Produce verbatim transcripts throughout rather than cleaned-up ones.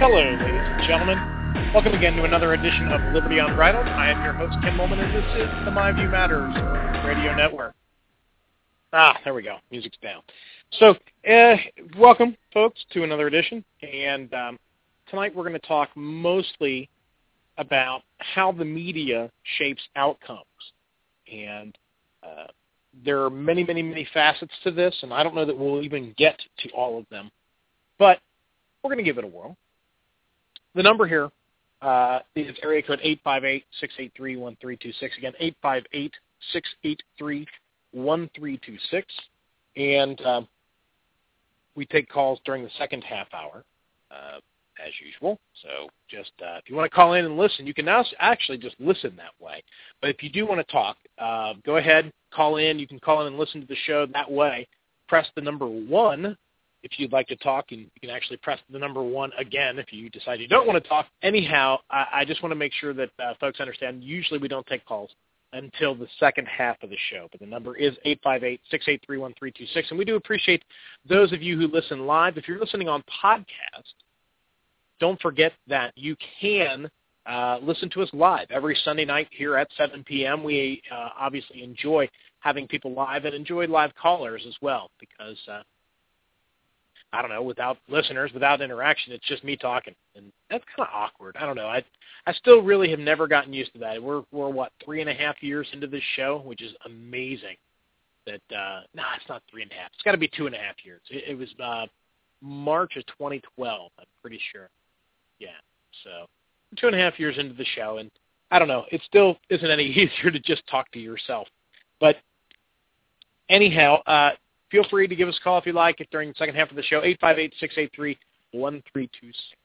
Hello, ladies and gentlemen. Welcome again to another edition of Liberty Unbridled. I am your host, Ken Molman, and this is the My View Matters Radio Network. Ah, there we go. Music's down. So, uh, welcome, folks, to another edition. And um, tonight we're going to talk mostly about how the media shapes outcomes. And uh, there are many, many, many facets to this, and I don't know that we'll even get to all of them. But we're going to give it a whirl. The number here uh, is area code eight five eight, six eight three, one three two six. Again, eight five eight, six eight three, one three two six. And um, we take calls during the second half hour, uh, as usual. So just uh, if you want to call in and listen, you can now actually just listen that way. But if you do want to talk, uh, go ahead, call in. You can call in and listen to the show that way. Press the number one. If you'd like to talk, and you can actually press the number one again if you decide you don't want to talk. Anyhow, I, I just want to make sure that uh, folks understand, usually we don't take calls until the second half of the show. But the number is eight five eight, six eight three, one three two six. And we do appreciate those of you who listen live. If you're listening on podcast, don't forget that you can uh, listen to us live every Sunday night here at seven p.m. We uh, obviously enjoy having people live and enjoy live callers as well because uh, I don't know, without listeners, without interaction, it's just me talking, and that's kind of awkward. I don't know. I I still really have never gotten used to that. We're, we're what, three and a half years into this show, which is amazing. That uh, No, it's not three and a half. It's got to be two and a half years. It, it was uh, March of twenty twelve, I'm pretty sure. Yeah, so two and a half years into the show, and I don't know. It still isn't any easier to just talk to yourself. But anyhow, uh, feel free to give us a call if you like it during the second half of the show, eight five eight, six eight three, one three two six.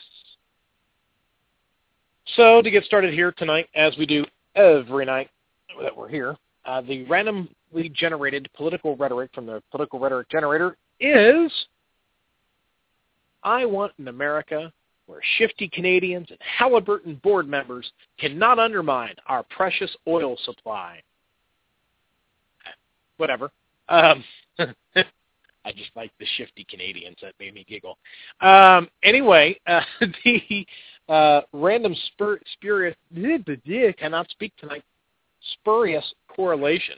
So to get started here tonight, as we do every night that we're here, uh, the randomly generated political rhetoric from the political rhetoric generator is, I want an America where shifty Canadians and Halliburton board members cannot undermine our precious oil supply. Whatever. Um, I just like the shifty Canadians. That made me giggle. Um, anyway, uh, the uh, random spur, spurious, cannot speak tonight, spurious correlation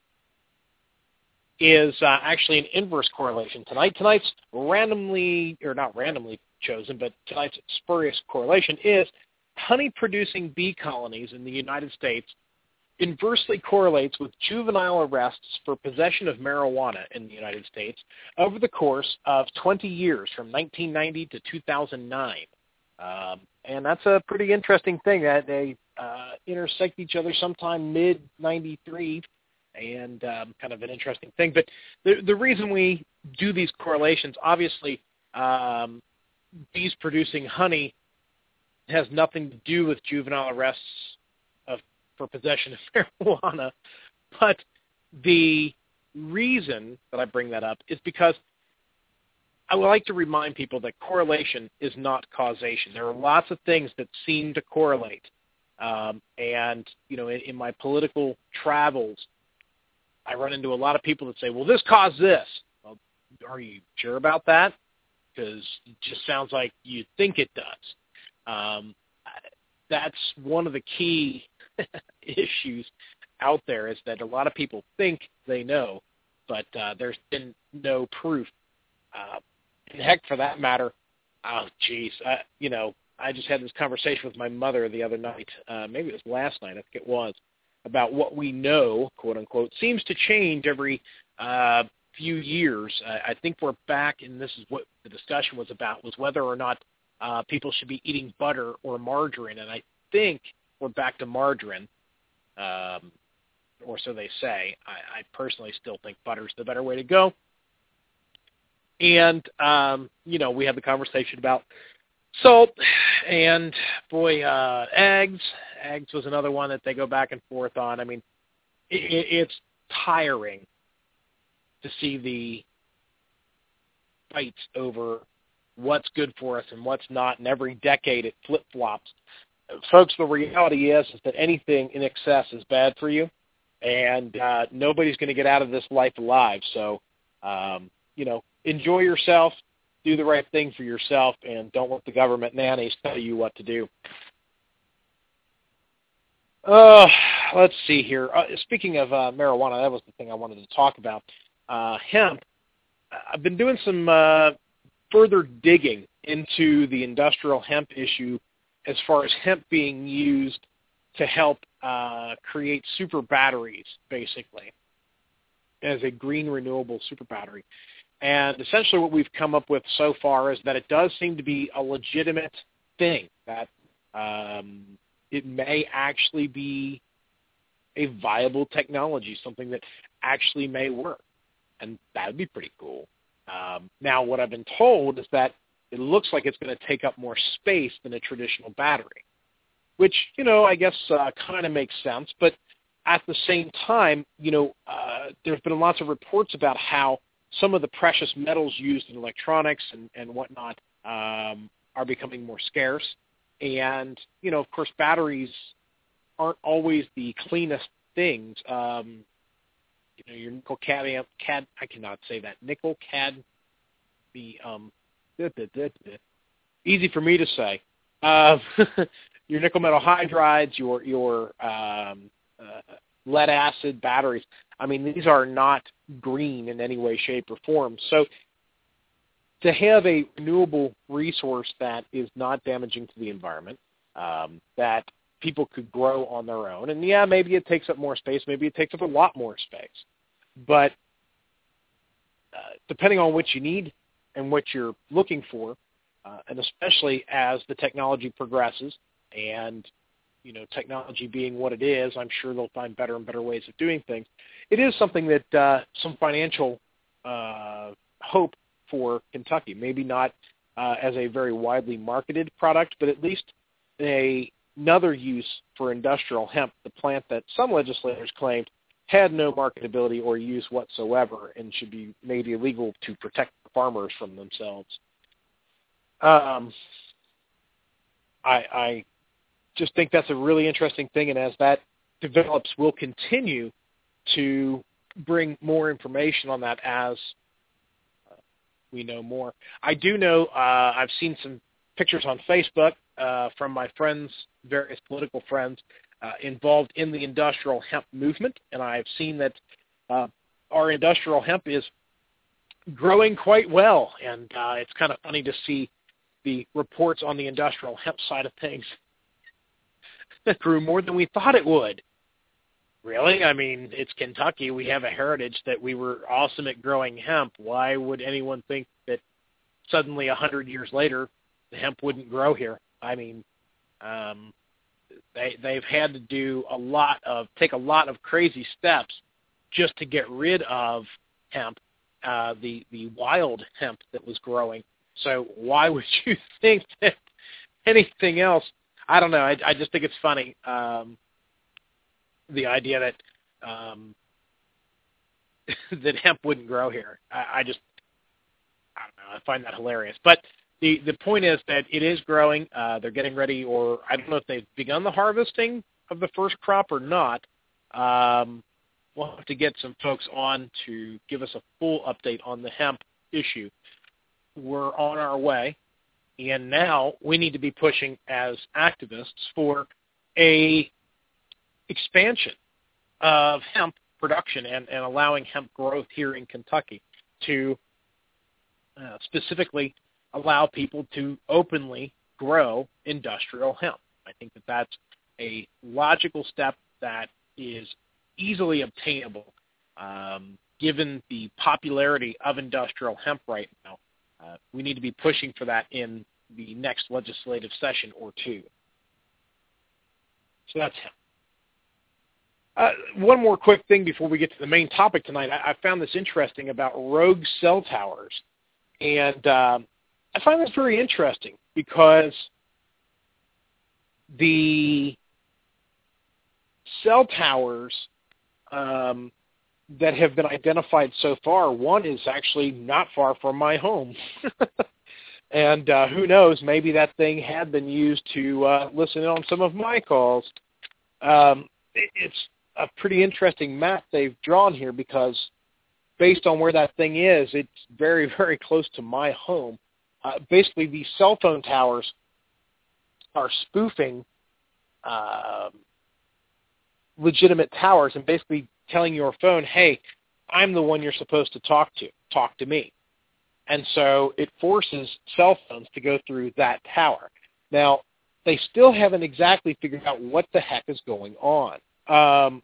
is uh, actually an inverse correlation tonight. Tonight's randomly, or not randomly chosen, but tonight's spurious correlation is honey-producing bee colonies in the United States inversely correlates with juvenile arrests for possession of marijuana in the United States over the course of twenty years, from nineteen ninety to two thousand nine. Um, and that's a pretty interesting thing that they uh, intersect each other sometime mid ninety-three, and um, kind of an interesting thing. But the, the reason we do these correlations, obviously, um, bees producing honey has nothing to do with juvenile arrests of for possession of marijuana, but the reason that I bring that up is because I would like to remind people that correlation is not causation. There are lots of things that seem to correlate, um, and you know, in, in my political travels, I run into a lot of people that say, "Well, this caused this." Well, are you sure about that? Because it just sounds like you think it does. Um, that's one of the key issues out there, is that a lot of people think they know, but uh, there's been no proof. Uh, and heck, for that matter, oh, geez, I, you know, I just had this conversation with my mother the other night, uh, maybe it was last night, I think it was, about what we know, quote unquote, seems to change every uh, few years. I, I think we're back, and this is what the discussion was about, was whether or not uh, people should be eating butter or margarine, and I think we're back to margarine, um, or so they say. I, I personally still think butter's the better way to go. And, um, you know, we had the conversation about salt and, boy, uh, eggs. Eggs was another one that they go back and forth on. I mean, it, it's tiring to see the fights over what's good for us and what's not, and every decade it flip-flops. Folks, the reality is, is that anything in excess is bad for you, and uh, nobody's going to get out of this life alive. So, um, you know, enjoy yourself, do the right thing for yourself and don't let the government nannies tell you what to do. Uh, let's see here. Uh, speaking of uh, marijuana, that was the thing I wanted to talk about. Uh, hemp. I've been doing some uh, further digging into the industrial hemp issue as far as hemp being used to help uh, create super batteries, basically, as a green renewable super battery. And essentially what we've come up with so far is that it does seem to be a legitimate thing, that um, it may actually be a viable technology, something that actually may work. And that would be pretty cool. Um, now, what I've been told is that it looks like it's going to take up more space than a traditional battery, which, you know, I guess uh, kind of makes sense. But at the same time, you know, uh, there's been lots of reports about how some of the precious metals used in electronics and, and whatnot um, are becoming more scarce. And, you know, of course, batteries aren't always the cleanest things. Um, you know, your nickel cadmium, cad, I cannot say that, nickel cad, the, um, da, da, da, da. Easy for me to say. Uh, your nickel metal hydrides, your, your um, uh, lead acid batteries, I mean, these are not green in any way, shape, or form. So to have a renewable resource that is not damaging to the environment, um, that people could grow on their own, and yeah, maybe it takes up more space, maybe it takes up a lot more space, but uh, depending on what you need and what you're looking for, uh, and especially as the technology progresses, and you know, technology being what it is, I'm sure they'll find better and better ways of doing things. It is something that uh, some financial uh, hope for Kentucky, maybe not uh, as a very widely marketed product, but at least a, another use for industrial hemp, the plant that some legislators claimed had no marketability or use whatsoever and should be made illegal to protect the farmers from themselves. Um, I, I just think that's a really interesting thing, and as that develops, we'll continue to bring more information on that as uh, we know more. I do know uh, I've seen some pictures on Facebook uh, from my friends, various political friends, uh, involved in the industrial hemp movement, and I've seen that uh, our industrial hemp is growing quite well, and uh, it's kind of funny to see the reports on the industrial hemp side of things that grew more than we thought it would. Really? I mean, it's Kentucky. We have a heritage that we were awesome at growing hemp. Why would anyone think that suddenly a hundred years later the hemp wouldn't grow here? I mean, um, they, they've had to do a lot of, take a lot of crazy steps just to get rid of hemp, uh, the, the wild hemp that was growing. So why would you think that anything else? I don't know. I, I just think it's funny. Um, the idea that um, that hemp wouldn't grow here. I, I just, I don't know. I find that hilarious. But the, the point is that it is growing. Uh, they're getting ready, or I don't know if they've begun the harvesting of the first crop or not. Um, we'll have to get some folks on to give us a full update on the hemp issue. We're on our way, and now we need to be pushing as activists for a expansion of hemp production and, and allowing hemp growth here in Kentucky to uh, specifically allow people to openly grow industrial hemp. I think that that's a logical step that is easily obtainable um, given the popularity of industrial hemp right now. Uh, we need to be pushing for that in the next legislative session or two. So that's hemp. Uh, one more quick thing before we get to the main topic tonight. I, I found this interesting about rogue cell towers. And uh, I find this very interesting because the cell towers um, that have been identified so far, one is actually not far from my home. And uh, who knows, maybe that thing had been used to uh, listen in on some of my calls. Um, it, it's a pretty interesting map they've drawn here because based on where that thing is, it's very, very close to my home. uh, basically these cell phone towers are spoofing uh, legitimate towers and basically telling your phone, hey, I'm the one you're supposed to talk to. Talk to me. And so it forces cell phones to go through that tower. Now, they still haven't exactly figured out what the heck is going on. Um,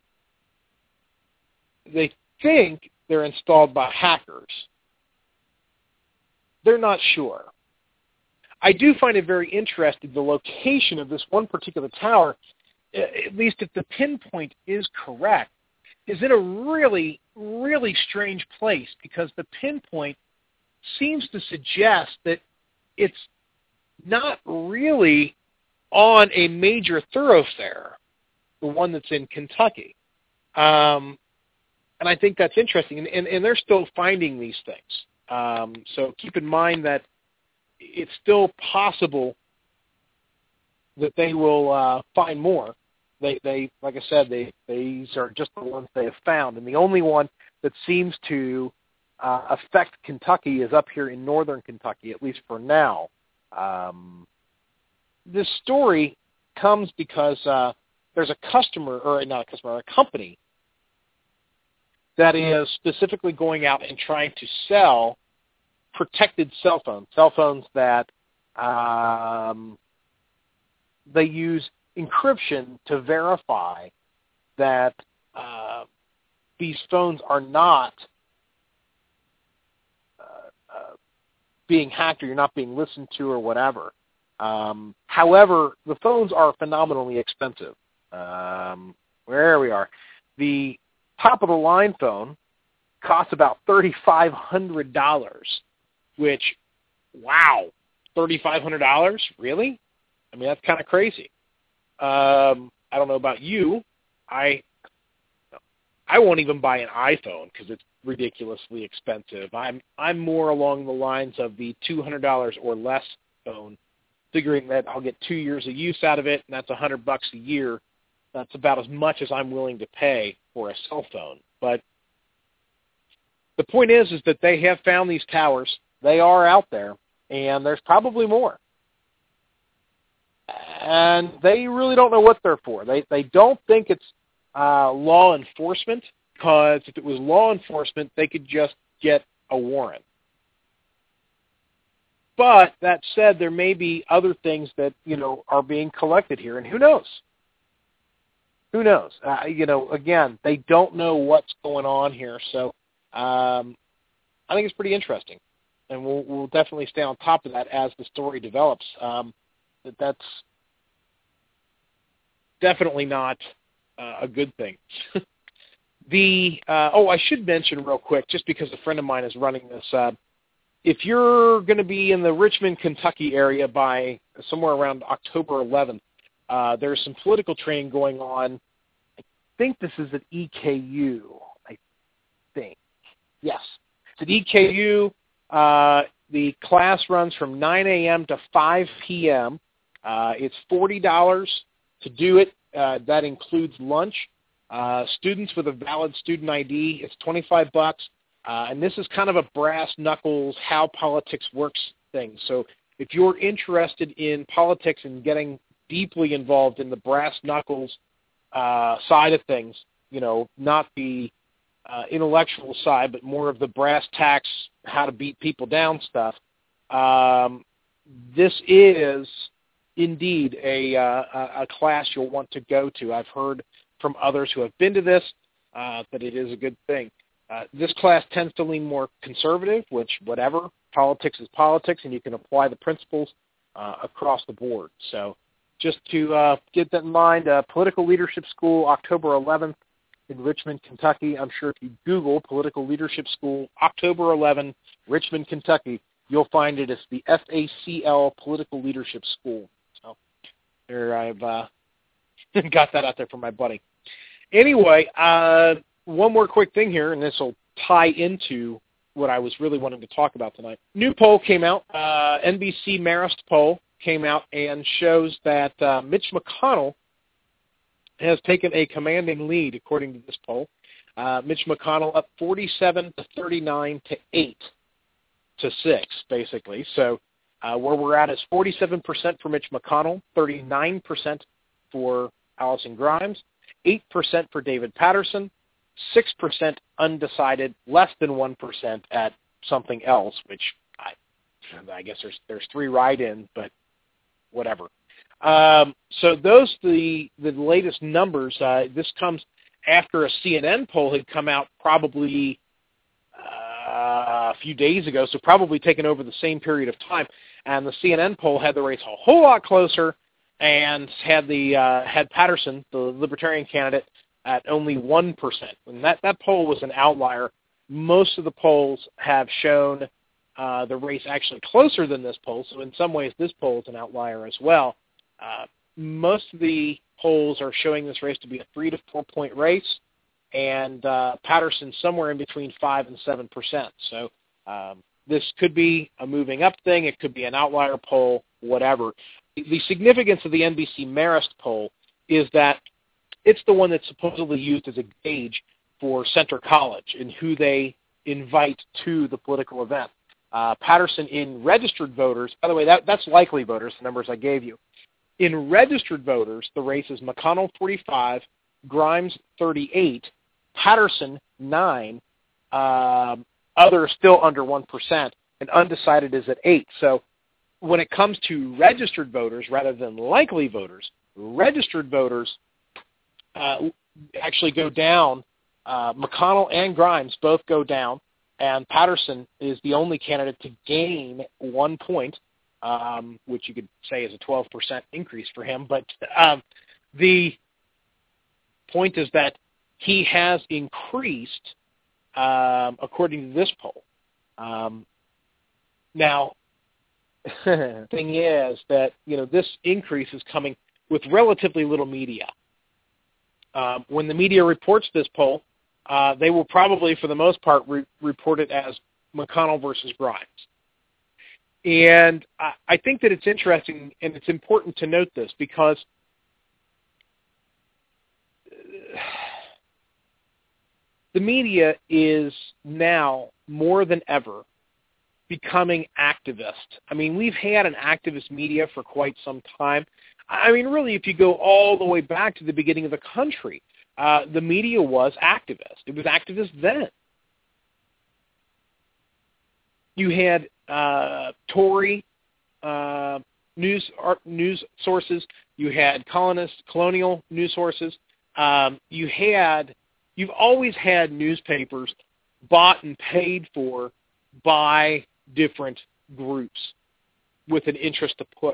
they think they're installed by hackers. They're not sure. I do find it very interesting, the location of this one particular tower, at least if the pinpoint is correct, is in a really, really strange place because the pinpoint seems to suggest that it's not really on a major thoroughfare, the one that's in Kentucky. Um, and I think that's interesting. And, and, and they're still finding these things. Um, so keep in mind that it's still possible that they will uh, find more. They, they, like I said, they, these are just the ones they have found. And the only one that seems to uh, affect Kentucky is up here in northern Kentucky, at least for now. Um, this story comes because uh, there's a customer, or not a customer, a company that is specifically going out and trying to sell protected cell phones, cell phones that um, they use encryption to verify that uh, these phones are not uh, uh, being hacked or you're not being listened to or whatever. Um, however, the phones are phenomenally expensive. Um, where we are, the top-of-the-line phone costs about three thousand five hundred dollars, which, wow, three thousand five hundred dollars? Really? I mean, that's kind of crazy. Um, I don't know about you. I I won't even buy an iPhone because it's ridiculously expensive. I'm I'm more along the lines of the two hundred dollars or less phone, figuring that I'll get two years of use out of it, and that's one hundred bucks a year. That's about as much as I'm willing to pay for a cell phone. But the point is, is that they have found these towers. They are out there, and there's probably more. And they really don't know what they're for. They they don't think it's uh, law enforcement, because if it was law enforcement, they could just get a warrant. But that said, there may be other things that, you know, are being collected here, and who knows? Who knows? Uh, you know, again, they don't know what's going on here, so um, I think it's pretty interesting, and we'll, we'll definitely stay on top of that as the story develops. Um, that that's definitely not uh, a good thing. the uh, oh, I should mention real quick, just because a friend of mine is running this. Uh, if you're going to be in the Richmond, Kentucky area by somewhere around October eleventh, uh, there's some political training going on. I think this is at E K U. I think yes, it's at E K U. Uh, the class runs from nine a.m. to five p.m. Uh, it's forty dollars to do it. Uh, that includes lunch. Uh, students with a valid student I D, it's twenty-five bucks. Uh, and this is kind of a brass knuckles, how politics works thing. So if you're interested in politics and getting deeply involved in the brass knuckles uh, side of things, you know, not the uh, intellectual side, but more of the brass tacks, how to beat people down stuff, um, this is indeed a, uh, a class you'll want to go to. I've heard from others who have been to this uh, that it is a good thing. Uh, this class tends to lean more conservative, which whatever, politics is politics, and you can apply the principles uh, across the board. So just to uh, get that in mind, uh, Political Leadership School, October eleventh in Richmond, Kentucky. I'm sure if you Google Political Leadership School, October eleventh, Richmond, Kentucky, you'll find it as the F A C L Political Leadership School. So there I've uh, got that out there for my buddy. Anyway, uh, one more quick thing here, and this will tie into what I was really wanting to talk about tonight. New poll came out, uh, N B C Marist poll came out and shows that uh, Mitch McConnell has taken a commanding lead, according to this poll. Uh, Mitch McConnell up forty-seven to thirty-nine to eight to six, basically. So Uh, where we're at is forty-seven percent for Mitch McConnell, thirty-nine percent for Allison Grimes, eight percent for David Paterson, six percent undecided, less than one percent at something else, which I, I guess there's there's three write-ins, but whatever. Um, so those are the, the latest numbers. Uh, this comes after a C N N poll had come out probably uh, a few days ago, so probably taken over the same period of time. And the C N N poll had the race a whole lot closer and had the uh, had Paterson, the Libertarian candidate, at only one percent. And that, that poll was an outlier. Most of the polls have shown uh, the race actually closer than this poll, so in some ways this poll is an outlier as well. Uh, most of the polls are showing this race to be a three to four point race, and uh, Paterson somewhere in between five and seven percent. So um, this could be a moving up thing. It could be an outlier poll, whatever. The significance of the N B C Marist poll is that it's the one that's supposedly used as a gauge for Centre College and who they invite to the political event. Uh, Paterson in registered voters, by the way, that, that's likely voters, the numbers I gave you. In registered voters, the race is McConnell forty-five, Grimes thirty-eight, Paterson nine, um, others still under one percent, and undecided is at eight. So when it comes to registered voters rather than likely voters, registered voters uh, actually go down. Uh, McConnell and Grimes both go down, and Paterson is the only candidate to gain one point, um, which you could say is a twelve percent increase for him. But um, the point is that he has increased, um, according to this poll. Um, now, the thing is that, you know, this increase is coming with relatively little media. Um, when the media reports this poll, uh, they will probably, for the most part, re- report it as McConnell versus Grimes. And I, I think that it's interesting and it's important to note this because the media is now more than ever becoming activist. I mean, we've had an activist media for quite some time. I mean, really, if you go all the way back to the beginning of the country, uh, the media was activist. It was activist then. You had uh, Tory uh, news art, news sources. You had colonist, colonial news sources. Um, you had, you've always had newspapers bought and paid for by different groups with an interest to push.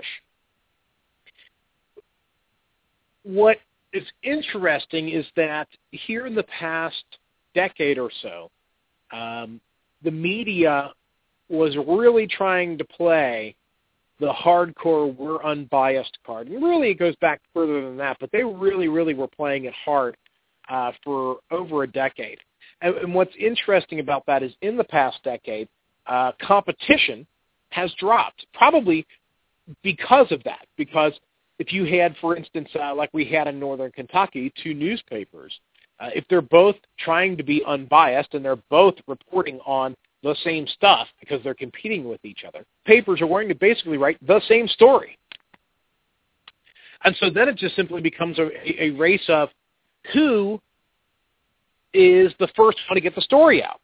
What is interesting is that here in the past decade or so, um, the media was really trying to play the hardcore, we're unbiased card. And really it goes back further than that, but they really, really were playing it hard uh, for over a decade. And, and what's interesting about that is in the past decade, uh, competition has dropped, probably because of that, because if you had, for instance, uh, like we had in northern Kentucky, two newspapers, uh, if they're both trying to be unbiased and they're both reporting on the same stuff because they're competing with each other, papers are going to basically write the same story. And so then it just simply becomes a, a race of who is the first one to get the story out.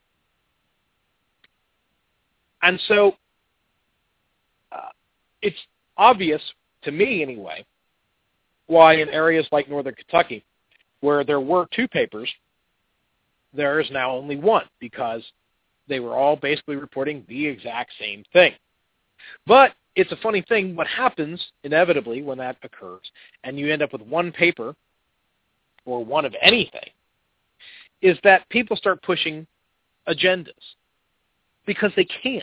And so uh, it's obvious, to me anyway, why in areas like northern Kentucky, where there were two papers, there is now only one, because they were all basically reporting the exact same thing. But it's a funny thing, what happens inevitably when that occurs, and you end up with one paper, or one of anything, is that people start pushing agendas, because they can.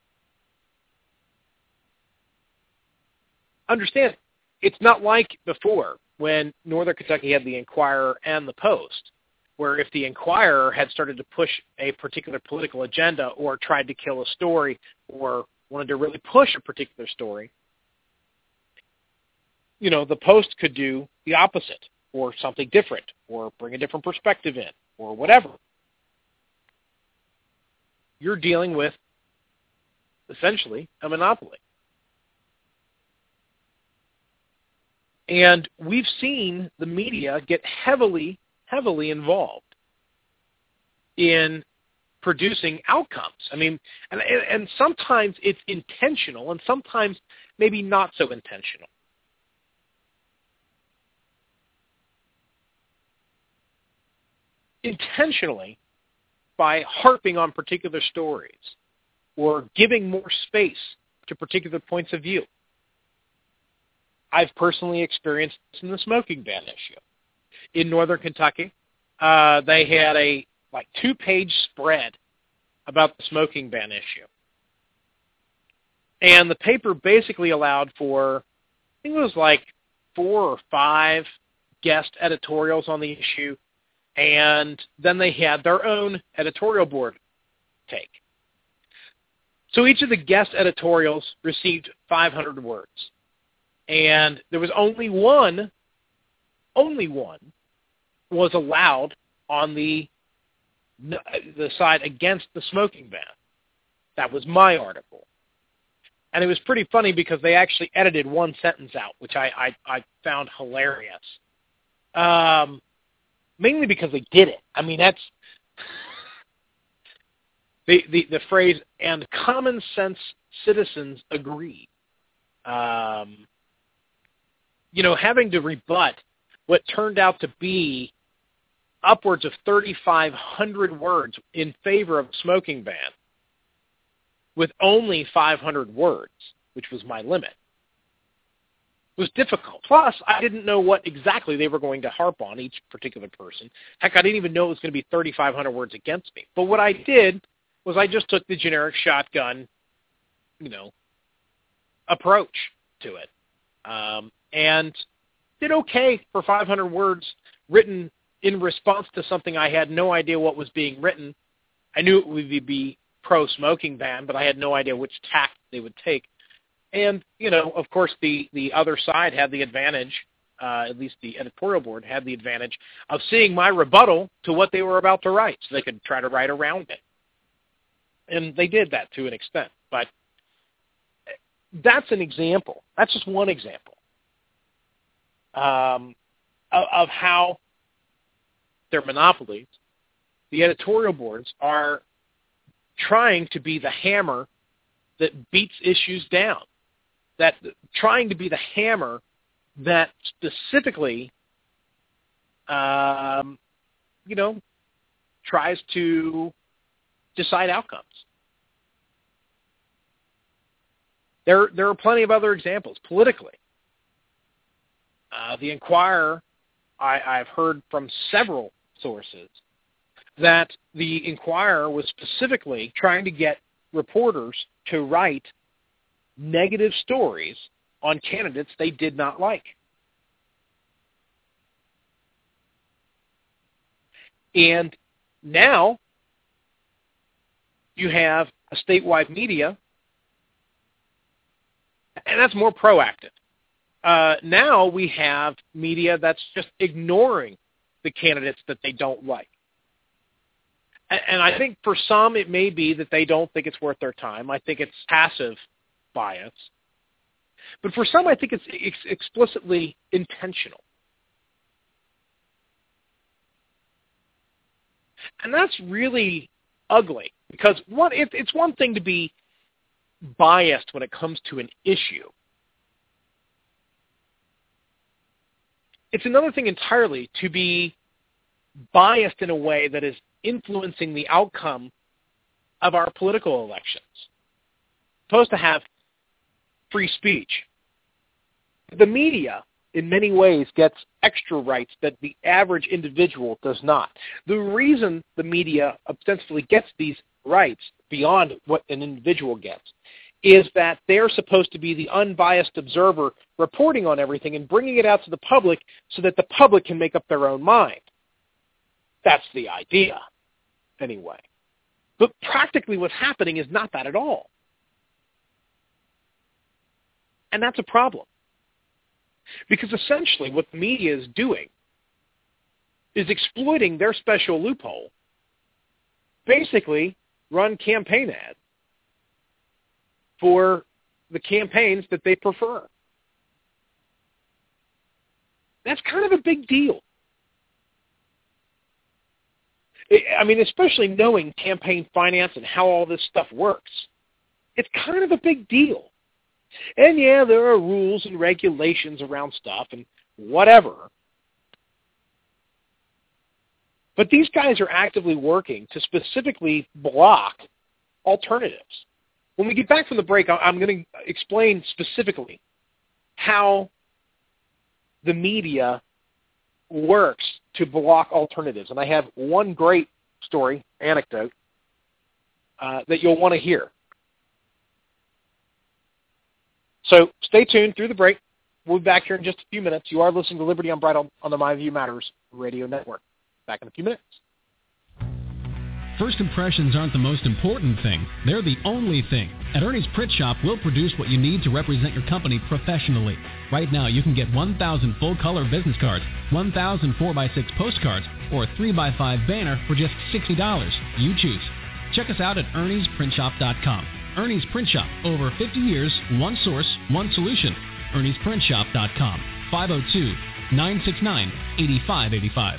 Understand, it's not like before when Northern Kentucky had the Enquirer and the Post, where if the Enquirer had started to push a particular political agenda or tried to kill a story or wanted to really push a particular story, you know, the Post could do the opposite or something different or bring a different perspective in or whatever. You're dealing with essentially a monopoly. And we've seen the media get heavily, heavily involved in producing outcomes. I mean, and, and sometimes it's intentional, and sometimes maybe not so intentional. Intentionally, by harping on particular stories or giving more space to particular points of view. I've personally experienced this in the smoking ban issue. In Northern Kentucky, uh, they had a like two-page spread about the smoking ban issue. And the paper basically allowed for, I think it was like four or five guest editorials on the issue, and then they had their own editorial board take. So each of the guest editorials received five hundred words. And there was only one, only one, was allowed on the the side against the smoking ban. That was my article. And it was pretty funny because they actually edited one sentence out, which I, I, I found hilarious. Um, mainly because they did it. I mean, that's the, the, the phrase, and common sense citizens agree. Um, you know, having to rebut what turned out to be upwards of thirty-five hundred words in favor of a smoking ban with only five hundred words, which was my limit, was difficult. Plus, I didn't know what exactly they were going to harp on, each particular person. Heck, I didn't even know it was going to be thirty-five hundred words against me. But what I did was I just took the generic shotgun, you know, approach to it. Um, and did okay for five hundred words written in response to something I had no idea what was being written. I knew it would be pro-smoking ban, but I had no idea which tack they would take. And, you know, of course, the, the other side had the advantage, uh, at least the editorial board had the advantage of seeing my rebuttal to what they were about to write, so they could try to write around it. And they did that to an extent. But that's an example. That's just one example um, of, of how their monopolies, the editorial boards, are trying to be the hammer that beats issues down, that trying to be the hammer that specifically, um, you know, tries to decide outcomes. There, there are plenty of other examples politically. Uh, the Inquirer, I, I've heard from several sources that the Inquirer was specifically trying to get reporters to write negative stories on candidates they did not like. And now you have a statewide media, and that's more proactive. Uh, now we have media that's just ignoring the candidates that they don't like. And, and I think for some it may be that they don't think it's worth their time. I think it's passive bias. But for some, I think it's ex- explicitly intentional. And that's really ugly because one, it, it's one thing to be biased when it comes to an issue. It's another thing entirely to be biased in a way that is influencing the outcome of our political elections. It's supposed to have free speech. The media, in many ways, gets extra rights that the average individual does not. The reason the media ostensibly gets these rights beyond what an individual gets is that they're supposed to be the unbiased observer reporting on everything and bringing it out to the public so that the public can make up their own mind. That's the idea, anyway. But practically what's happening is not that at all. And that's a problem. Because essentially what the media is doing is exploiting their special loophole, basically run campaign ads for the campaigns that they prefer. That's kind of a big deal. I mean, especially knowing campaign finance and how all this stuff works. It's kind of a big deal. And yeah, there are rules and regulations around stuff and whatever. But these guys are actively working to specifically block alternatives. When we get back from the break, I'm going to explain specifically how the media works to block alternatives. And I have one great story, anecdote, uh, that you'll want to hear. So stay tuned through the break. We'll be back here in just a few minutes. You are listening to Liberty Unbridled on the My View Matters radio network. Back in a few minutes. First impressions aren't the most important thing. They're the only thing. At Ernie's Print Shop, we'll produce what you need to represent your company professionally. Right now, you can get one thousand full-color business cards, one thousand four by six postcards, or a three by five banner for just sixty dollars. You choose. Check us out at ernies print shop dot com. Ernie's Print Shop. Over fifty years, one source, one solution. ernies print shop dot com. five oh two, nine six nine, eight five eight five.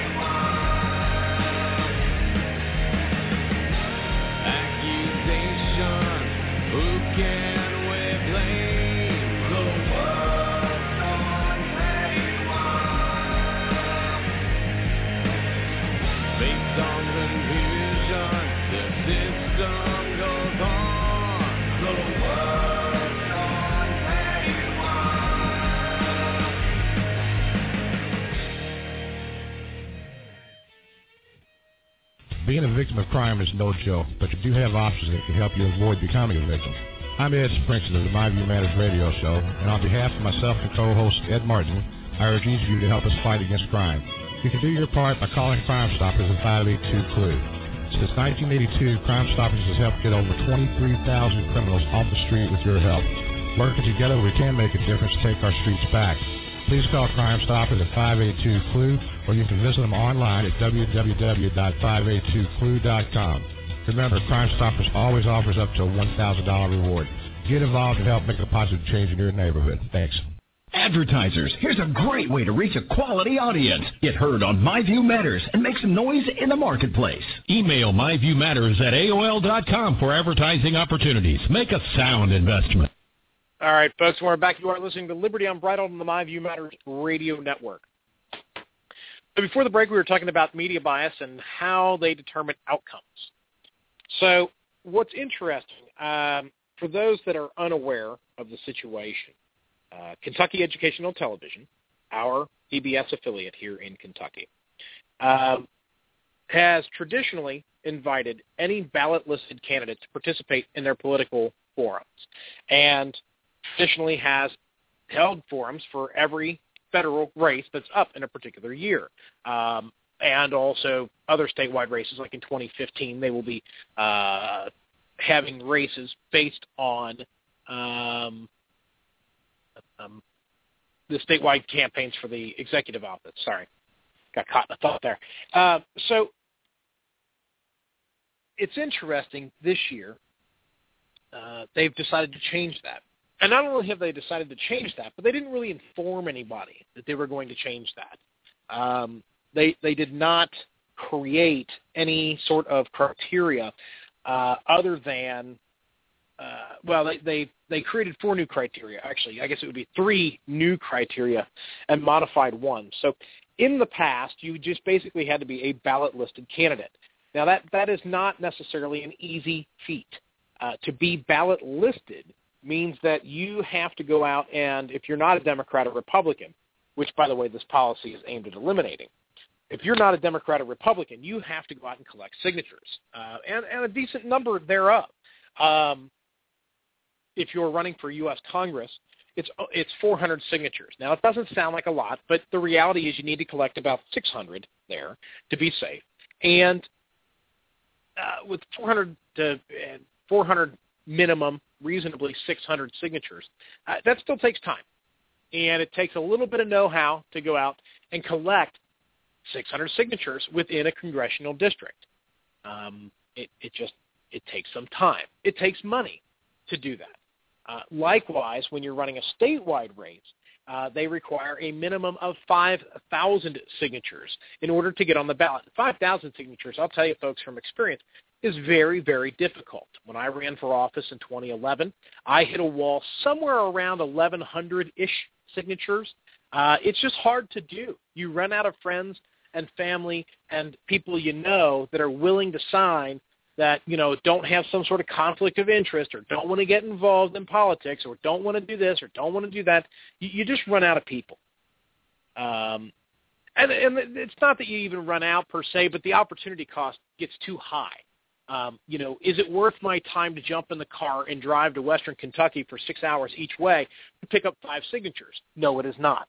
Accusation Being a victim of crime is no joke, but you do have options that can help you avoid becoming a victim. I'm Ed Springston of the My View Matters radio show, and on behalf of myself and co-host Ed Martin, I urge each of you to help us fight against crime. You can do your part by calling Crime Stoppers at five eight two C L U. Since nineteen eighty-two, Crime Stoppers has helped get over twenty-three thousand criminals off the street with your help. Working together, we can make a difference to take our streets back. Please call Crime Stoppers at five eight two C L U, or you can visit them online at w w w dot five eight two C L U dot com. Remember, Crime Stoppers always offers up to a one thousand dollars reward. Get involved and help make a positive change in your neighborhood. Thanks. Advertisers, here's a great way to reach a quality audience. Get heard on My View Matters and make some noise in the marketplace. Email myviewmatters at A O L dot com for advertising opportunities. Make a sound investment. All right, folks, we're back. You are listening to Liberty Unbridled on the My View Matters radio network. So before the break, we were talking about media bias and how they determine outcomes. So what's interesting, um, for those that are unaware of the situation, uh, Kentucky Educational Television, our P B S affiliate here in Kentucky, um, has traditionally invited any ballot-listed candidate to participate in their political forums, and traditionally has held forums for every federal race that's up in a particular year. Um, and also other statewide races, like in twenty fifteen, they will be uh, having races based on um, um, the statewide campaigns for the executive office. Sorry, got caught in a thought there. Uh, so it's interesting this year, uh, they've decided to change that. And not only have they decided to change that, but they didn't really inform anybody that they were going to change that. Um, they they did not create any sort of criteria uh, other than, uh, well, they, they, they created four new criteria, actually. I guess it would be three new criteria and modified one. So in the past, you just basically had to be a ballot-listed candidate. Now, that, that is not necessarily an easy feat. Uh, to be ballot-listed means that you have to go out and, if you're not a Democrat or Republican, which, by the way, this policy is aimed at eliminating, if you're not a Democrat or Republican, you have to go out and collect signatures, uh, and, and a decent number thereof. Um, if you're running for U S Congress, it's it's four hundred signatures. Now, it doesn't sound like a lot, but the reality is you need to collect about six hundred there to be safe. And uh, with four hundred to uh, four hundred minimum, reasonably six hundred signatures, uh, that still takes time. And it takes a little bit of know-how to go out and collect six hundred signatures within a congressional district. Um, it, it just, it takes some time. It takes money to do that. Uh, likewise, when you're running a statewide race, uh, they require a minimum of five thousand signatures in order to get on the ballot. five thousand signatures, I'll tell you folks from experience, is very, very difficult. When I ran for office in twenty eleven, I hit a wall somewhere around eleven hundred-ish signatures. Uh, it's just hard to do. You run out of friends and family and people you know that are willing to sign that, you know, don't have some sort of conflict of interest or don't want to get involved in politics or don't want to do this or don't want to do that. You, you just run out of people. Um, and, and it's not that you even run out per se, but the opportunity cost gets too high. Um, you know, is it worth my time to jump in the car and drive to Western Kentucky for six hours each way to pick up five signatures? No, it is not.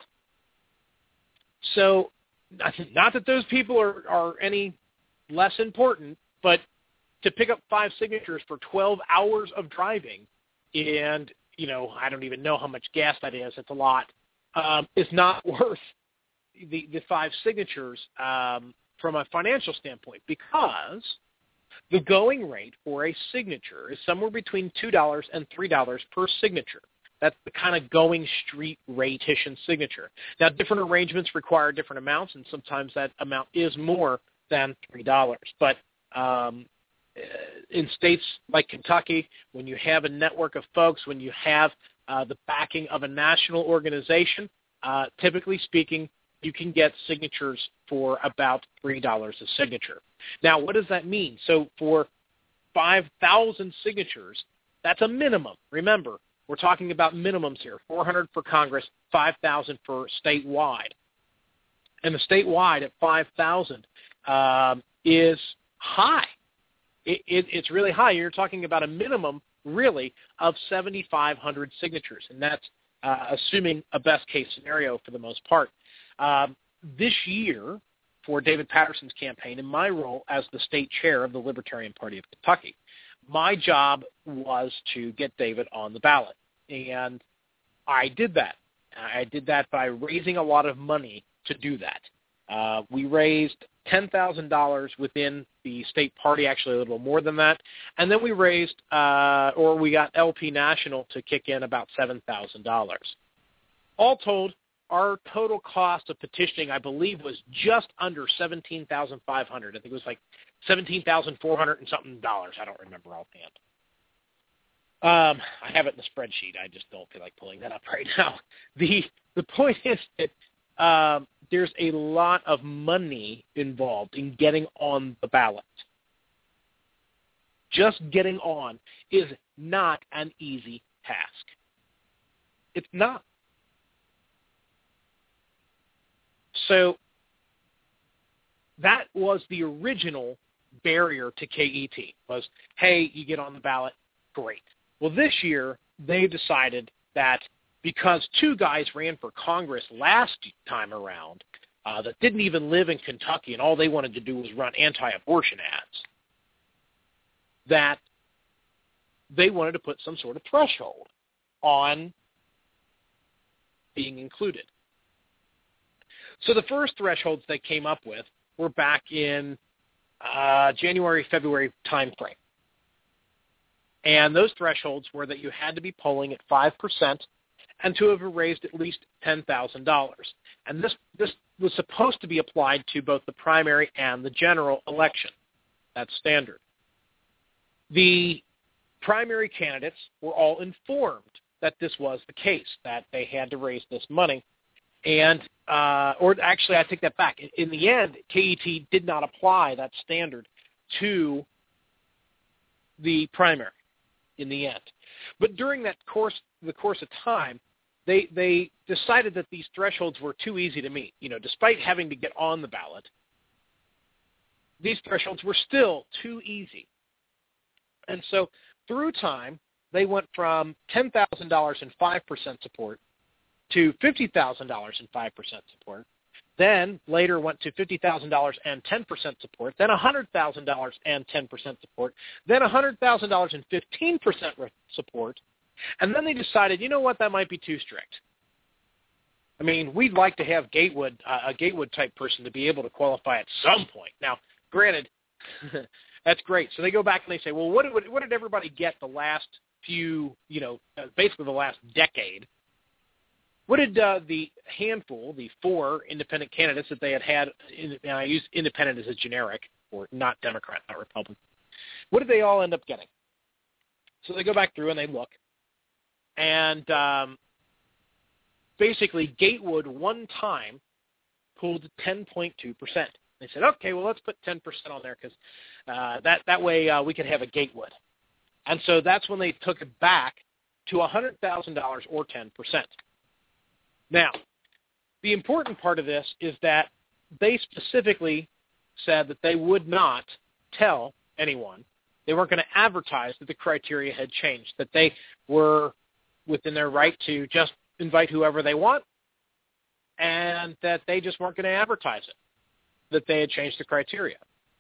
So, not that those people are, are any less important, but to pick up five signatures for twelve hours of driving, and, you know, I don't even know how much gas that is, it's a lot, um, is not worth the, the five signatures um, from a financial standpoint, because the going rate for a signature is somewhere between two dollars and three dollars per signature. That's the kind of going street rate-ish signature. Now, different arrangements require different amounts, and sometimes that amount is more than three dollars. But um, in states like Kentucky, when you have a network of folks, when you have uh, the backing of a national organization, uh, typically speaking, you can get signatures for about three dollars a signature. Now, what does that mean? So for five thousand signatures, that's a minimum. Remember, we're talking about minimums here, four hundred for Congress, five thousand for statewide. And the statewide at five thousand um, is high. It, it, it's really high. You're talking about a minimum, really, of seventy-five hundred signatures, and that's uh, assuming a best-case scenario for the most part. Um, this year, for David Paterson's campaign, in my role as the state chair of the Libertarian Party of Kentucky, my job was to get David on the ballot, and I did that. I did that by raising a lot of money to do that. Uh, we raised ten thousand dollars within the state party, actually a little more than that, and then we raised, uh, or we got L P National to kick in about seven thousand dollars. All told, our total cost of petitioning, I believe, was just under seventeen thousand five hundred dollars. I think it was like seventeen thousand four hundred and something dollars. I don't remember offhand. Um, I have it in the spreadsheet. I just don't feel like pulling that up right now. The the point is that um, there's a lot of money involved in getting on the ballot. Just getting on is not an easy task. It's not. So that was the original barrier to K E T, was, hey, you get on the ballot, great. Well, this year they decided that because two guys ran for Congress last time around uh, that didn't even live in Kentucky and all they wanted to do was run anti-abortion ads, that they wanted to put some sort of threshold on being included. So the first thresholds they came up with were back in uh, January, February timeframe. And those thresholds were that you had to be polling at five percent and to have raised at least ten thousand dollars. And this, this was supposed to be applied to both the primary and the general election. That's standard. The primary candidates were all informed that this was the case, that they had to raise this money. And, uh, or actually, I take that back. In, in the end, K E T did not apply that standard to the primary in the end. But during that course, the course of time, they they decided that these thresholds were too easy to meet. You know, despite having to get on the ballot, these thresholds were still too easy. And so through time, they went from ten thousand dollars and five percent support to fifty thousand dollars and five percent support, then later went to fifty thousand dollars and ten percent support, then one hundred thousand dollars and ten percent support, then one hundred thousand dollars and fifteen percent support, and then they decided, you know what, that might be too strict. I mean, we'd like to have Gatewood, uh, a Gatewood-type person to be able to qualify at some point. Now, granted, that's great. So they go back and they say, well, what did, what did everybody get the last few, you know, uh, basically the last decade? What did uh, the handful, the four independent candidates that they had had, in, and I use independent as a generic, or not Democrat, not Republican, what did they all end up getting? So they go back through and they look, and um, basically Gatewood one time pulled ten point two percent. They said, okay, well, let's put ten percent on there because uh, that, that way uh, we could have a Gatewood. And so that's when they took it back to one hundred thousand dollars or ten percent. Now, the important part of this is that they specifically said that they would not tell anyone. They weren't going to advertise that the criteria had changed, that they were within their right to just invite whoever they want, and that they just weren't going to advertise it, that they had changed the criteria.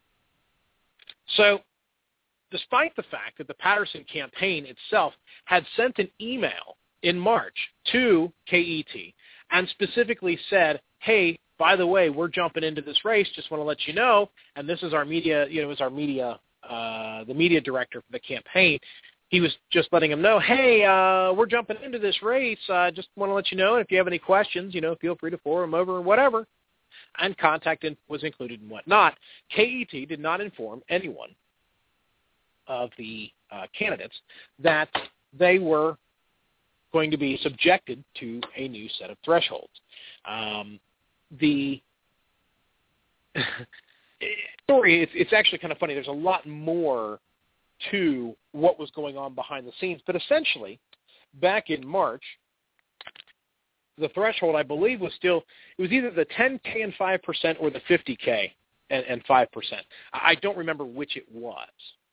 So despite the fact that the Paterson campaign itself had sent an email in March to K E T and specifically said, hey, by the way, we're jumping into this race, just want to let you know, and this is our media, you know, it was our media, uh, the media director for the campaign. He was just letting them know, hey, uh, we're jumping into this race. I uh, just want to let you know, if you have any questions, you know, feel free to forward them over or whatever. And contact info was included and whatnot. K E T did not inform anyone of the uh, candidates that they were going to be subjected to a new set of thresholds. Um, the story, it's, it's actually kind of funny. There's a lot more to what was going on behind the scenes. But essentially, back in March, the threshold, I believe, was still, it was either the ten K and five percent or the fifty K and, and five percent. I don't remember which it was.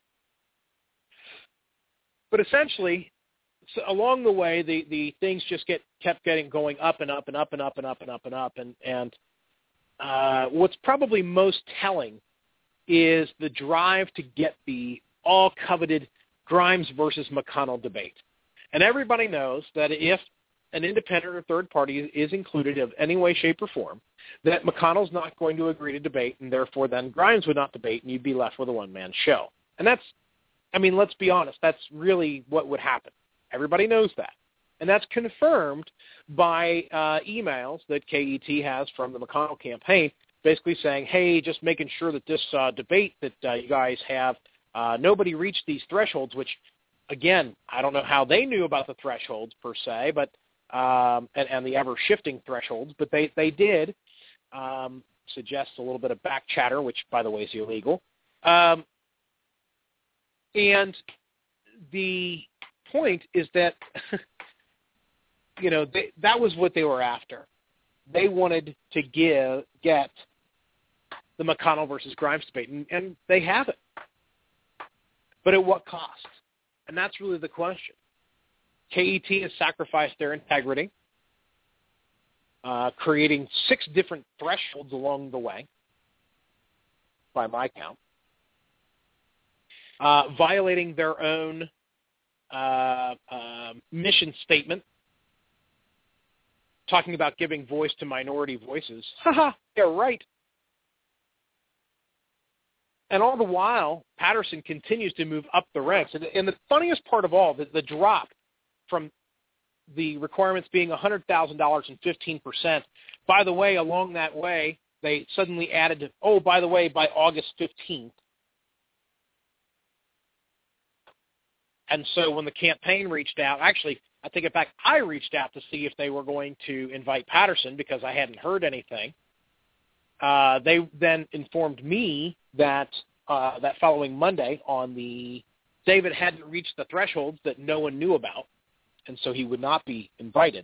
But essentially, so along the way, the, the things just get kept getting going up and up and up and up and up and up and up. And, and uh, what's probably most telling is the drive to get the all-coveted Grimes versus McConnell debate. And everybody knows that if an independent or third party is included of any way, shape, or form, that McConnell's not going to agree to debate, and therefore then Grimes would not debate, and you'd be left with a one-man show. And that's, I mean, let's be honest, that's really what would happen. Everybody knows that. And that's confirmed by uh, emails that K E T has from the McConnell campaign, basically saying, hey, just making sure that this uh, debate that uh, you guys have, uh, nobody reached these thresholds, which, again, I don't know how they knew about the thresholds per se, but um, and, and the ever-shifting thresholds, but they, they did um, suggest a little bit of back chatter, which, by the way, is illegal. Um, and the point is that, you know, they, that was what they were after. They wanted to give get the McConnell versus Grimes debate, and, and they have it. But at what cost? And that's really the question. K E T has sacrificed their integrity, uh, creating six different thresholds along the way, by my count, uh, violating their own uh, uh, mission statement, talking about giving voice to minority voices. Haha, yeah, right. And all the while, Patterson continues to move up the ranks. And, and the funniest part of all, the, the drop from the requirements being one hundred thousand dollars and fifteen percent, by the way, along that way, they suddenly added, oh, by the way, by August fifteenth. And so when the campaign reached out, actually, I take it back, I reached out to see if they were going to invite Patterson because I hadn't heard anything. Uh, they then informed me that uh, that following Monday on the David hadn't reached the thresholds that no one knew about, and so he would not be invited.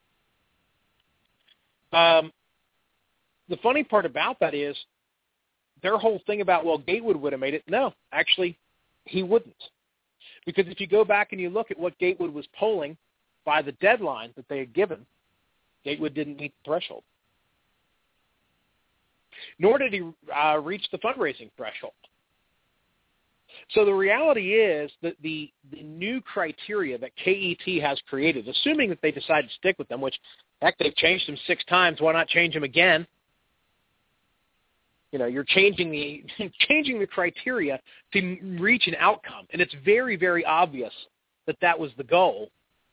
Um, the funny part about that is their whole thing about, well, Gatewood would have made it. No, actually, he wouldn't. Because if you go back and you look at what Gatewood was polling by the deadline that they had given, Gatewood didn't meet the threshold. Nor did he uh, reach the fundraising threshold. So the reality is that the, the new criteria that K E T has created, assuming that they decide to stick with them, which, heck, they've changed them six times, why not change them again? You know, you're changing the changing the criteria to reach an outcome, and it's very, very obvious that that was the goal.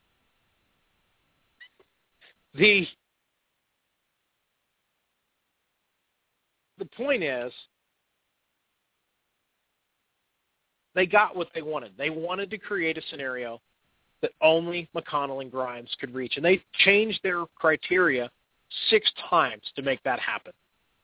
The the point is, they got what they wanted. They wanted to create a scenario that only McConnell and Grimes could reach, and they changed their criteria six times to make that happen.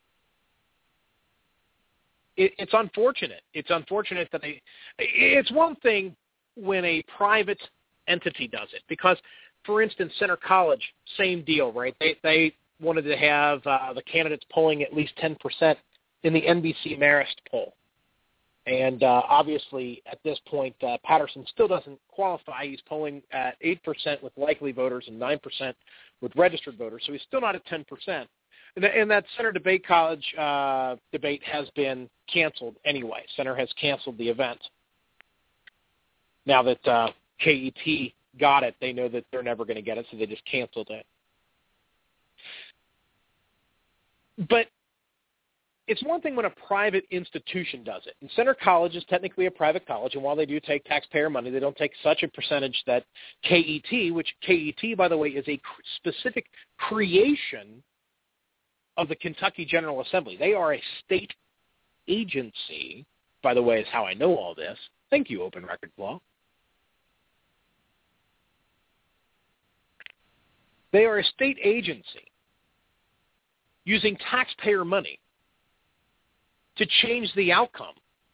It, it's unfortunate. It's unfortunate that they – it's one thing when a private entity does it because, for instance, Center College, same deal, right? They they wanted to have uh, the candidates polling at least ten percent in the N B C Marist poll. And uh, obviously, at this point, uh, Patterson still doesn't qualify. He's polling at eight percent with likely voters and nine percent with registered voters, so he's still not at ten percent. And, th- and that Center Debate College uh, debate has been canceled anyway. Center has canceled the event. Now that uh, K E T got it, they know that they're never going to get it, so they just canceled it. But it's one thing when a private institution does it. And Center College is technically a private college, and while they do take taxpayer money, they don't take such a percentage that K E T, which K E T, by the way, is a specific creation of the Kentucky General Assembly. They are a state agency, by the way, is how I know all this. Thank you, Open Record Law. They are a state agency using taxpayer money to change the outcome.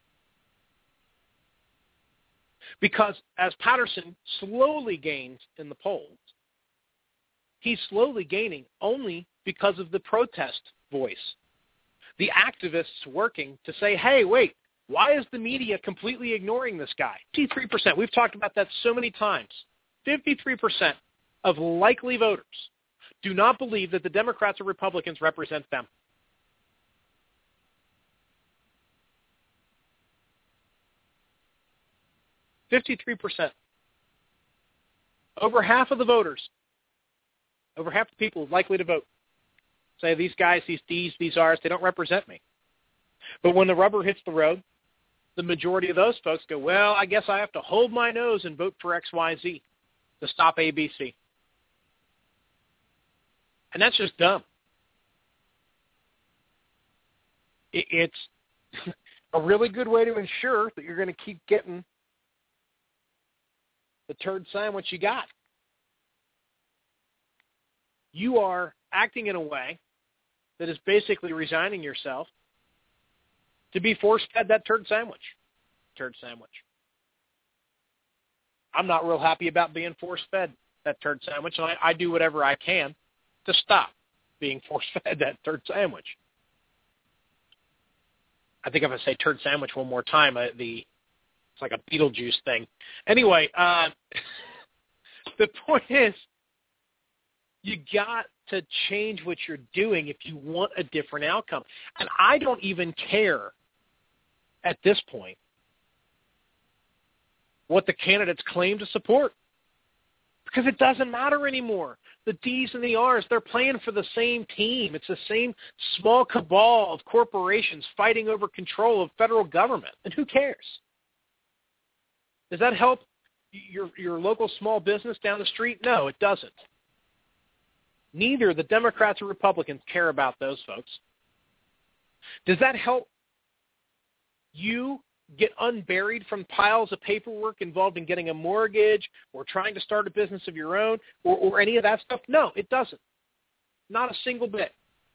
Because as Patterson slowly gains in the polls, he's slowly gaining only because of the protest voice. the activists working to say, hey, wait, why is the media completely ignoring this guy? fifty-three percent. We've talked about that so many times. fifty-three percent of likely voters do not believe that the Democrats or Republicans represent them. fifty-three percent. Over half of the voters, over half the people likely to vote, say these guys, these D's, these R's, they don't represent me. But when the rubber hits the road, the majority of those folks go, well, I guess I have to hold my nose and vote for X Y Z to stop A B C. And that's just dumb. It's a really good way to ensure that you're going to keep getting the turd sandwich you got. You are acting in a way that is basically resigning yourself to be force-fed that turd sandwich. Turd sandwich. I'm not real happy about being force-fed that turd sandwich, and I, I do whatever I can to stop being force-fed that turd sandwich. I think if I say turd sandwich one more time, uh, the it's like a Beetlejuice thing. Anyway, uh, the point is, you got to change what you're doing if you want a different outcome. And I don't even care at this point what the candidates claim to support, because it doesn't matter anymore. The D's and the R's, they're playing for the same team. It's the same small cabal of corporations fighting over control of federal government. And who cares? Does that help your your local small business down the street? No, it doesn't. Neither the Democrats or Republicans care about those folks. Does that help you get unburied from piles of paperwork involved in getting a mortgage or trying to start a business of your own or, or any of that stuff? No, it doesn't. Not a single bit.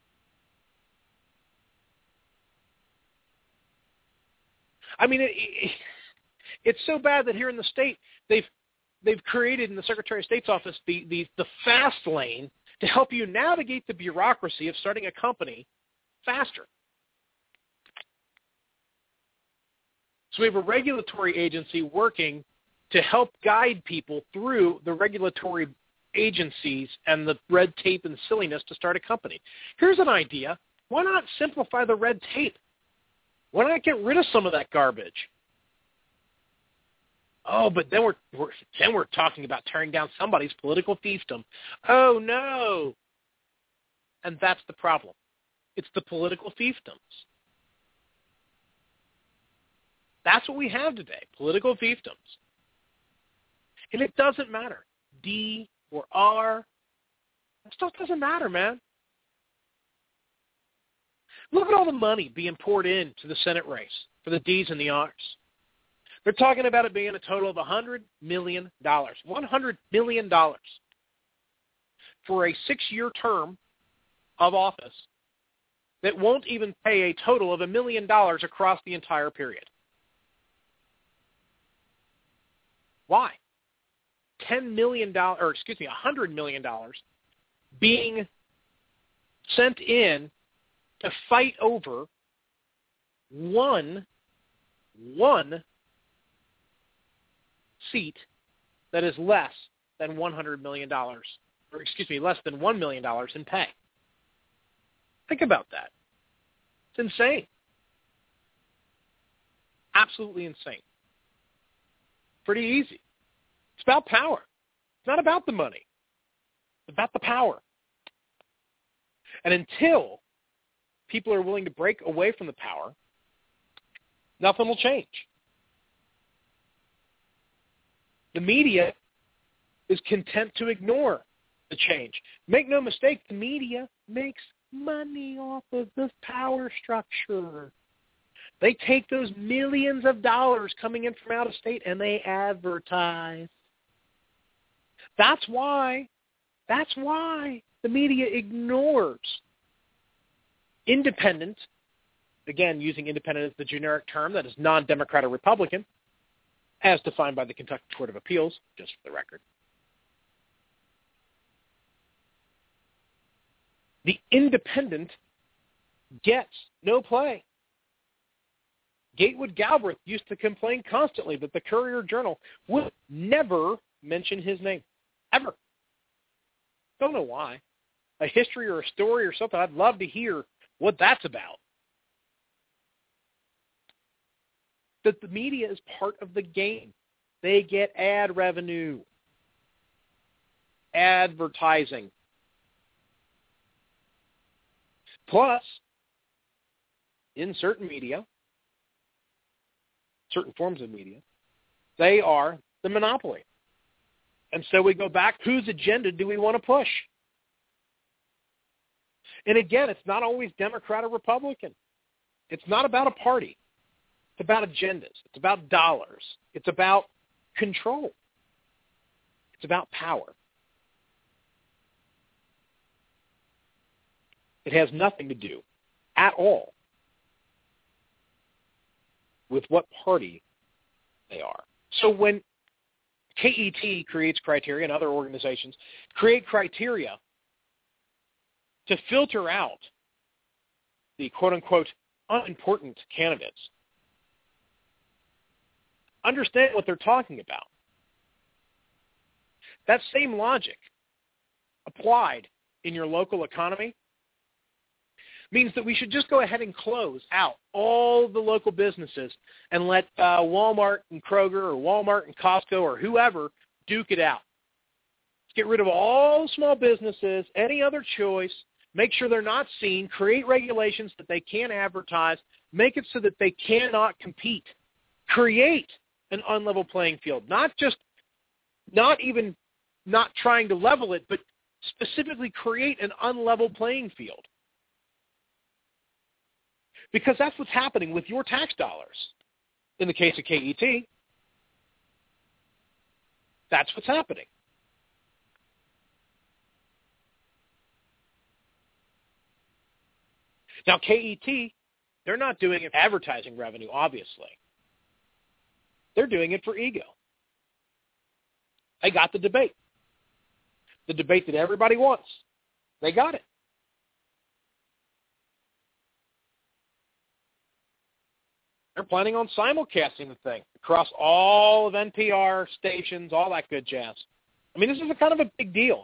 I mean, it, it, it's so bad that here in the state, they've they've created in the Secretary of State's office the, the, the fast lane to help you navigate the bureaucracy of starting a company faster. So we have a regulatory agency working to help guide people through the regulatory agencies and the red tape and silliness to start a company. Here's an idea. Why not simplify the red tape? Why not get rid of some of that garbage? Oh, but then we're, we're then we're talking about tearing down somebody's political fiefdom. Oh, no. And that's the problem. It's the political fiefdoms. That's what we have today, political fiefdoms. And it doesn't matter, D or R. That stuff doesn't matter, man. Look at all the money being poured into the Senate race for the D's and the R's. They're talking about it being a total of one hundred million dollars. one hundred million dollars for a six-year term of office that won't even pay a total of a million dollars across the entire period. Why? ten million dollars, or excuse me, one hundred million dollars being sent in to fight over one, one seat that is less than one hundred million dollars, or excuse me, less than one million dollars in pay. Think about that. It's insane. Absolutely insane. Pretty easy. It's about power. It's not about the money. It's about the power. And until people are willing to break away from the power, nothing will change. The media is content to ignore the change. Make no mistake, the media makes money off of this power structure. They take those millions of dollars coming in from out of state and they advertise. That's why, that's why the media ignores independent, again, using independent as the generic term that is non-Democrat or Republican, as defined by the Kentucky Court of Appeals, just for the record. The independent gets no play. Gatewood Galbraith used to complain constantly that the Courier-Journal would never mention his name, ever. Don't know why. A history or a story or something, I'd love to hear what that's about. That the media is part of the game. They get ad revenue, advertising. Plus, in certain media, certain forms of media, they are the monopoly. And so we go back, whose agenda do we want to push? And again, it's not always Democrat or Republican. It's not about a party. It's about agendas. It's about dollars. It's about control. It's about power. It has nothing to do at all with what party they are. So when K E T creates criteria and other organizations create criteria to filter out the quote-unquote unimportant candidates, understand what they're talking about. That same logic applied in your local economy means that we should just go ahead and close out all the local businesses and let uh, Walmart and Kroger or Walmart and Costco or whoever duke it out. Let's get rid of all small businesses, any other choice, make sure they're not seen, create regulations that they can't advertise, make it so that they cannot compete. Create an unlevel playing field, not just, not even not trying to level it, but specifically create an unlevel playing field. Because that's what's happening with your tax dollars. In the case of K E T, that's what's happening. Now, K E T, they're not doing it for advertising revenue, obviously. They're doing it for ego. They got the debate. The debate that everybody wants. They got it. They're planning on simulcasting the thing across all of N P R stations, all that good jazz. I mean, this is a kind of a big deal.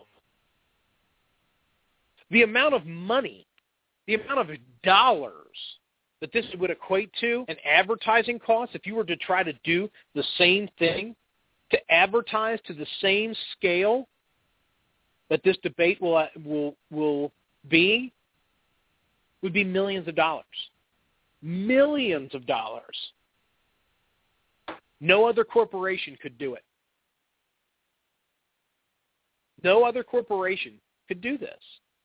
The amount of money, the amount of dollars that this would equate to an advertising cost if you were to try to do the same thing, to advertise to the same scale that this debate will will will be, would be millions of dollars. Millions of dollars. No other corporation could do it. No other corporation could do this.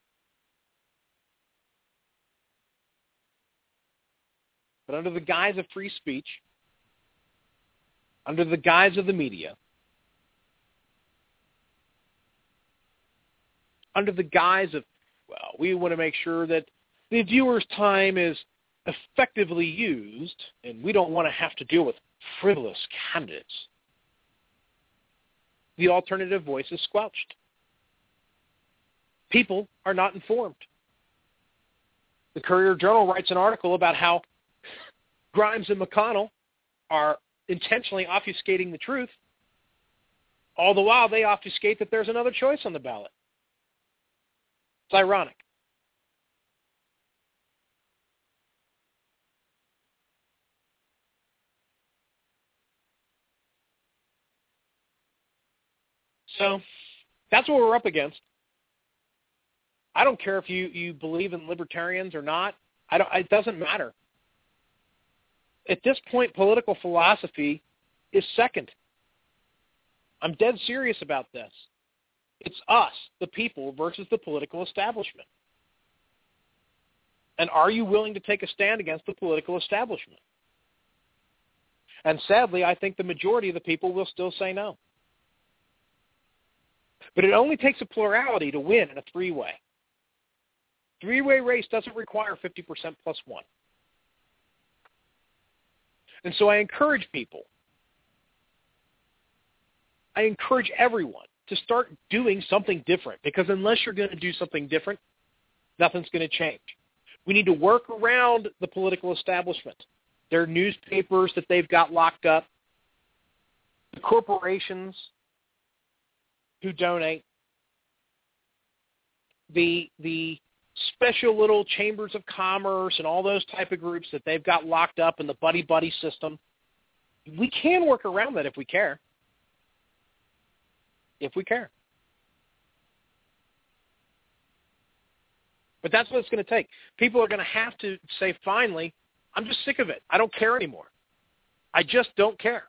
But under the guise of free speech, under the guise of the media, under the guise of, well, we want to make sure that the viewer's time is effectively used, and we don't want to have to deal with frivolous candidates, the alternative voice is squelched. People are not informed. The Courier-Journal writes an article about how Grimes and McConnell are intentionally obfuscating the truth, all the while they obfuscate that there's another choice on the ballot. It's ironic. So that's what we're up against. I don't care if you, you believe in libertarians or not. I don't, it doesn't matter. At this point, political philosophy is second. I'm dead serious about this. It's us, the people, versus the political establishment. And are you willing to take a stand against the political establishment? And sadly, I think the majority of the people will still say no. But it only takes a plurality to win in a three-way. Three-way race doesn't require fifty percent plus one. And so I encourage people, I encourage everyone to start doing something different, because unless you're going to do something different, nothing's going to change. We need to work around the political establishment. Their newspapers that they've got locked up, the corporations who donate, the the special little chambers of commerce and all those type of groups that they've got locked up in the buddy-buddy system. We can work around that if we care. If we care. But that's what it's going to take. People are going to have to say, finally, I'm just sick of it. I don't care anymore. I just don't care.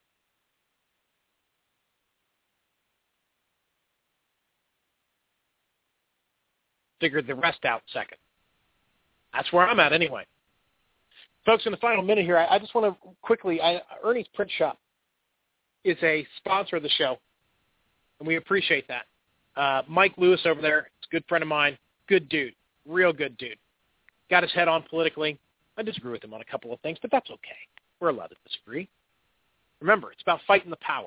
Figured the rest out second. That's where I'm at anyway. Folks, in the final minute here, I, I just want to quickly, I, Ernie's Print Shop is a sponsor of the show, and we appreciate that. Uh, Mike Lewis over there, is a good friend of mine, good dude, real good dude. Got his head on politically. I disagree with him on a couple of things, but that's okay. We're allowed to disagree. Remember, it's about fighting the power.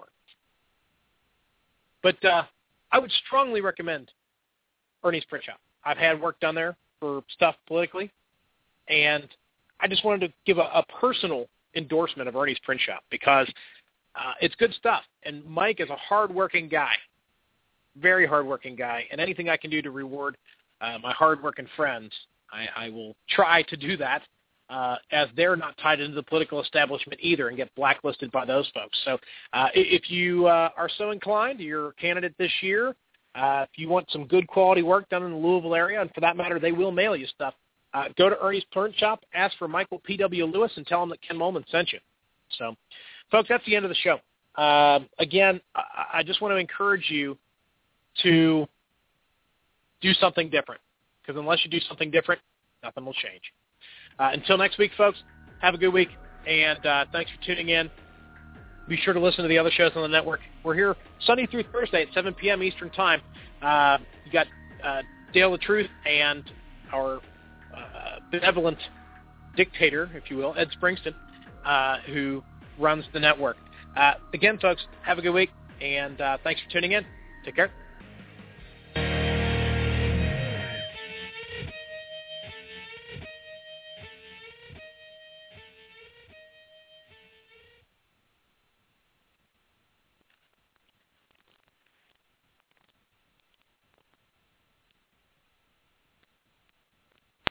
But uh, I would strongly recommend Ernie's Print Shop. I've had work done there for stuff politically, and I just wanted to give a, a personal endorsement of Ernie's Print Shop because uh, it's good stuff. And Mike is a hard-working guy, very hard-working guy, and anything I can do to reward uh, my hard-working friends, I, I will try to do that, uh, as they're not tied into the political establishment either and get blacklisted by those folks. So uh, if you uh, are so inclined, you're a candidate this year, Uh, if you want some good quality work done in the Louisville area, and for that matter, they will mail you stuff, uh, go to Ernie's Print Shop, ask for Michael P W. Lewis, and tell him that Ken Molman sent you. So, folks, that's the end of the show. Uh, again, I, I just want to encourage you to do something different, because unless you do something different, nothing will change. Uh, until next week, folks, have a good week, and uh, thanks for tuning in. Be sure to listen to the other shows on the network. We're here Sunday through Thursday at seven p.m. Eastern Time. Uh, you got uh, Dale the Truth and our uh, benevolent dictator, if you will, Ed Springston, uh, who runs the network. Uh, again, folks, have a good week, and uh, thanks for tuning in. Take care.